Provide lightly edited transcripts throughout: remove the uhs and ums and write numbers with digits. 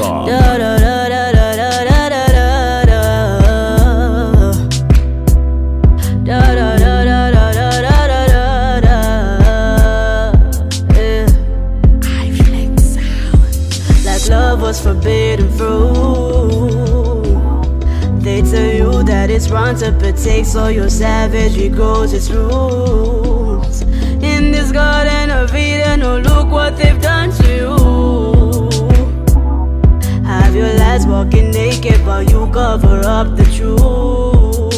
FedWap.com. Like love was forbidden fruit. They tell you that it's wrong to partake, so your savagery grows its roots. In this garden of Eden, oh look what they've done to you. Have your lads walking naked while you cover up the truth.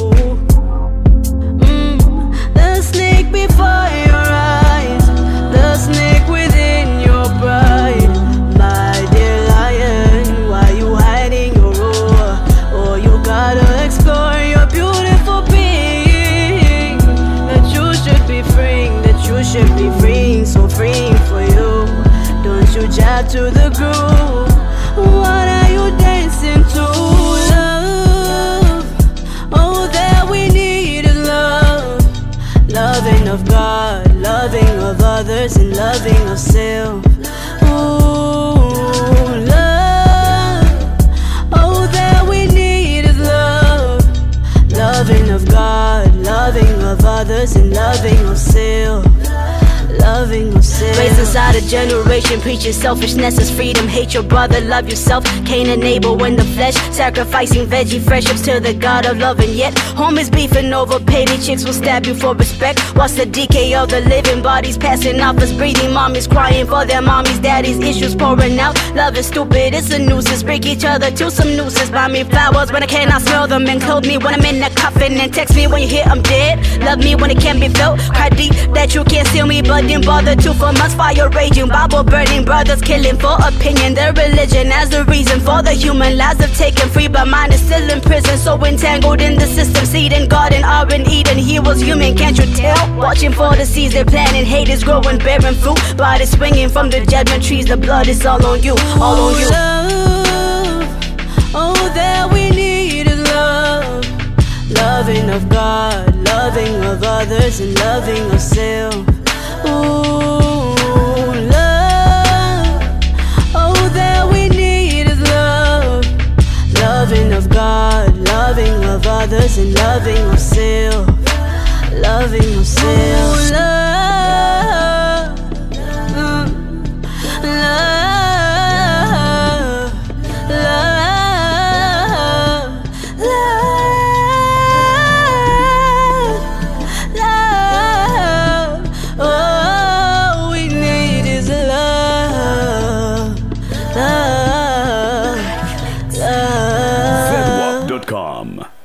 The snake before your eyes, the snake within your pride. My dear lion, why you hiding your roar? Oh, you gotta explore your beautiful being. That you should be freeing, that you should be freeing, so freeing for you. Don't you jab to the groove. What are you dancing to? Love, oh that we need is love. Loving of God, loving of others, and loving of self. Ooh, love, oh that we need is love. Loving of God, loving of others, and loving of self. Loving yourself. Raised inside a generation preaching selfishness is freedom. Hate your brother, love yourself. Cain and Abel in the flesh, sacrificing veggie friendships to the God of love. And yet homies beefing over petty chicks will stab you for respect. Watch the decay of the living bodies passing off as breathing. Mommies crying for their mommies, daddies issues pouring out. Love is stupid, it's a nuisance. Break each other to some nooses. Buy me flowers when I cannot smell them, and clothe me when I'm in a coffin, and text me when you hear I'm dead. Love me when it can't be felt. Cry deep that you can't steal me, but didn't bother to. For months fire raging, Bible burning, brothers killing for opinion. Their religion as the reason for the human lives they've taken. Free but mine is still in prison, so entangled in the system. Seed and garden are in Eden, he was human, can't you tell? Watching for the seeds they're planting, hate is growing, bearing fruit. Bodies swinging from the judgment trees, the blood is all on you, all on you. Love, oh that we need is love. Loving of God, loving of others, and loving of self. Ooh, love, oh that we need is love. Loving of God, loving of others, and loving of self. Loving of self. Ooh, love, love, love, love, love. Oh, we need is love, love, love. FedWap.com.